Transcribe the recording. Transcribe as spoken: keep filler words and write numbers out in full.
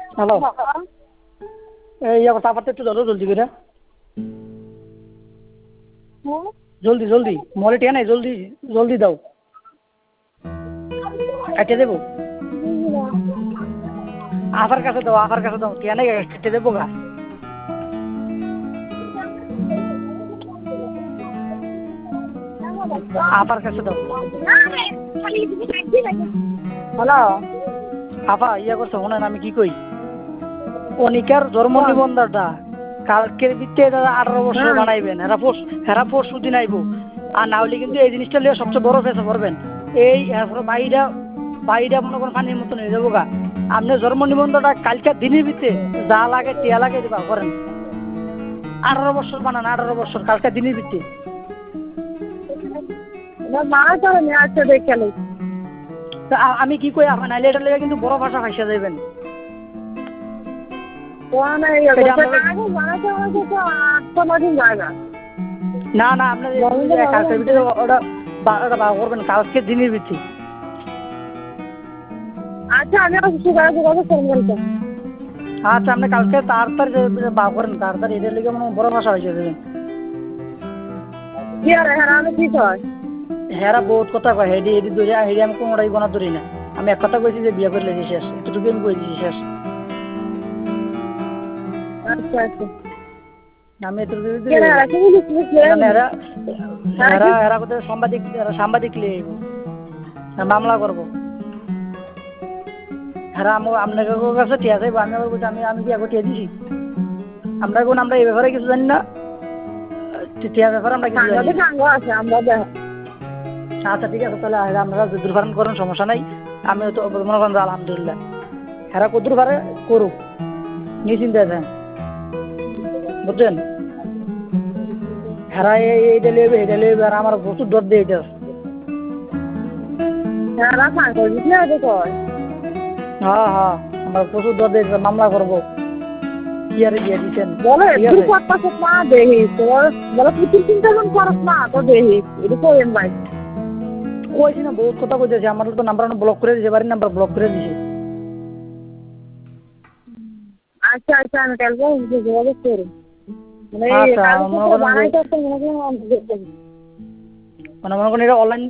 Hello, এই চাপাতে একটু ধরো জলদি করে, জলদি জলদি মলে টিয়া নাই, জলদি জলদি দাও, কেটে দেবো। আফার কাছে দাও, আফার কাছে দাও, টিয়া নাই কেটে দেবো গা। আপার কাছে দাও। হ্যালো আপা ইয়া করছে শোনেন আমি কি কই, অনিকার জন্ম নিবন্ধনটা কালকের ভিত্তিতে আঠারো বছর বানাইবেন, হেরা পরশু হেরা পরশু দিন আইব, আর না হলে কিন্তু এই জিনিসটা লিয়ে সবচেয়ে বড় ফেসে পড়বেন। এই বাইরা বাইরা মনে করেন পানির মতন হয়ে যাবো গা। আপনি জন্ম নিবন্ধনটা কালকে দিনের ভিত্তিতে যা লাগে টিয়া লাগে দিবা করেন, আঠারো বছর বানান, আঠারো বছর কালকে দিনের ভিত্তিতে। আমি কি কই আপনার নাইলে এটা লেগে কিন্তু বড় ভাষা ভাষা যাইবেন। না না আপনার কালকের ভিতরে ওটা বার করবেন, কালকে দিনের ভিত্তি। আচ্ছা আমি আচ্ছা আপনি কালকে তাড়াতাড়ি বার করেন, তাড়াতাড়ি এটার লেগে মনে বড় ভাষা হয়েছে দেবেন। হেরা বহুত কথা কয়, হেডি হেডি ধরে হেডি আমি কোনোটাই গোনা ধরি না। আমি এক কথা কইছি যে বিয়ে করে লেগে শেষ, এতটুকু আমি কই দিয়েছি শেষ। আচ্ছা আচ্ছা আমি এতটুকু এরা এরা এরা কোথায় সাংবাদিক সাংবাদিক লিয়ে মামলা করবো। হ্যাঁ আপনার কাছে ঠিক আছে, আমি আবার বলছি আমি আমি কি আগে টিয়া দিছি? আমরা কোন আমরা এই ব্যাপারে কিছু জানি না, টিয়ার ব্যাপারে আমরা কিছু জানি না। আচ্ছা ঠিক আছে, তাহলে আপনারা যদুর পারেন করেন, সমস্যা নাই। আমি তো মনে করেন আলহামদুলিল্লাহ হেরা কদুর পারে করুক, নিশ্চিন্তে দেন বুঝছেন। হেরা এইটা লেবে এটা লেবে আর আমার প্রচুর ডর দিয়ে এটা। হ্যাঁ হ্যাঁ আমরা প্রচুর ডর দিয়ে মামলা করবো, কি আর দিয়ে দিচ্ছেন কইছি না, বহুত কথা কইতেছি। আমার তো নাম্বার ব্লক করে দিয়েছে, বাড়ির নাম্বার ব্লক করে দিয়েছে। আচ্ছা আচ্ছা আমি কালকে যোগাযোগ করি, মানে মনে করেন এটা অনলাইন